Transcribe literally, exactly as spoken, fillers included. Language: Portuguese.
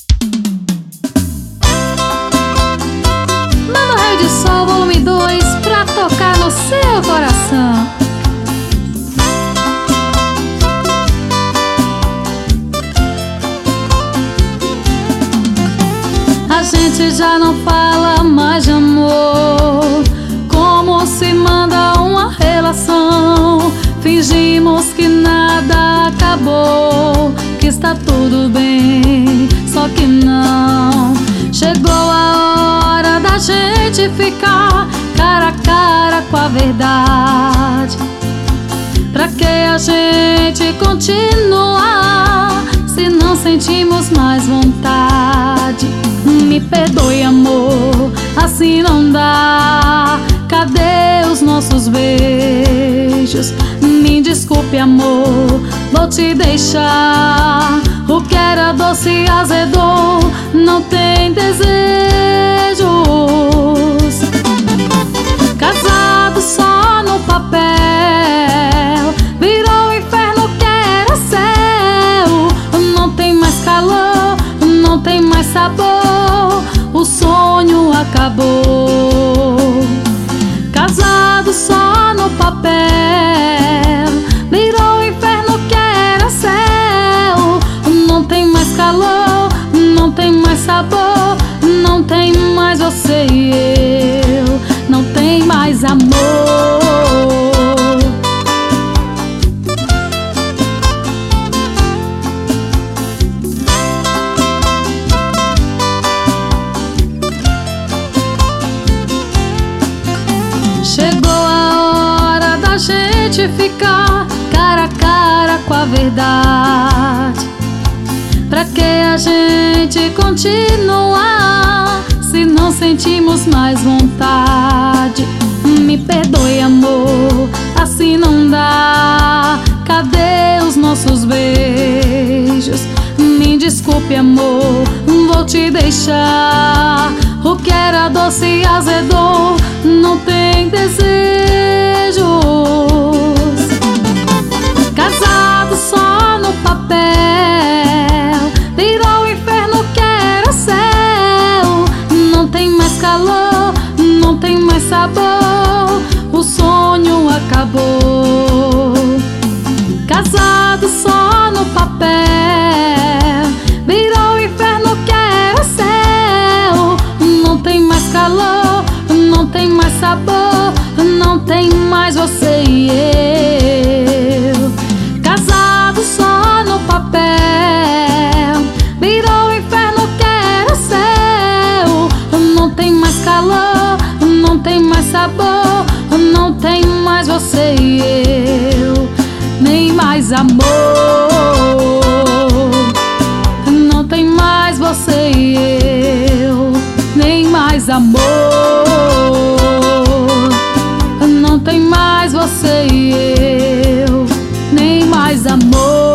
Manda Raio de Sol volume dois pra tocar no seu coração. A gente já não fala mais de amor, como se manda uma relação. Fingimos que nada acabou, que está tudo bem, só que não. Chegou a hora da gente ficar cara a cara com a verdade. Pra que a gente continuar se não sentimos mais vontade? Me perdoe, amor, assim não dá. Cadê os nossos beijos? Me desculpe, amor, vou te deixar. O que era doce azedou, não tem desejos. Casado só no papel, virou o inferno que era céu. Não tem mais calor, não tem mais sabor, o sonho acabou. Casado só no papel, virou o inferno que era céu. Não tem mais calor, não tem mais sabor, não tem mais você e eu, não tem mais amor. Chegou a hora da gente ficar cara a cara com a verdade. Pra que a gente continuar se não sentimos mais vontade? Me perdoe, amor, assim não dá. Cadê os nossos beijos? Me desculpe, amor, vou te deixar. O que era doce azedou, não tem desejos. Casado só no papel, virou o inferno que era céu. Não tem mais calor, não tem mais sabor, o sonho acabou. Casado só no papel, virou o inferno que era céu. Não tem mais calor, não tem mais sabor, não tem mais você e eu. Casado só no papel, virou o inferno que era céu. Não tem mais calor, não tem mais sabor, não tem mais você e eu, nem mais amor. Não tem mais você e eu, nem mais amor. Não tem mais você e eu, nem mais amor.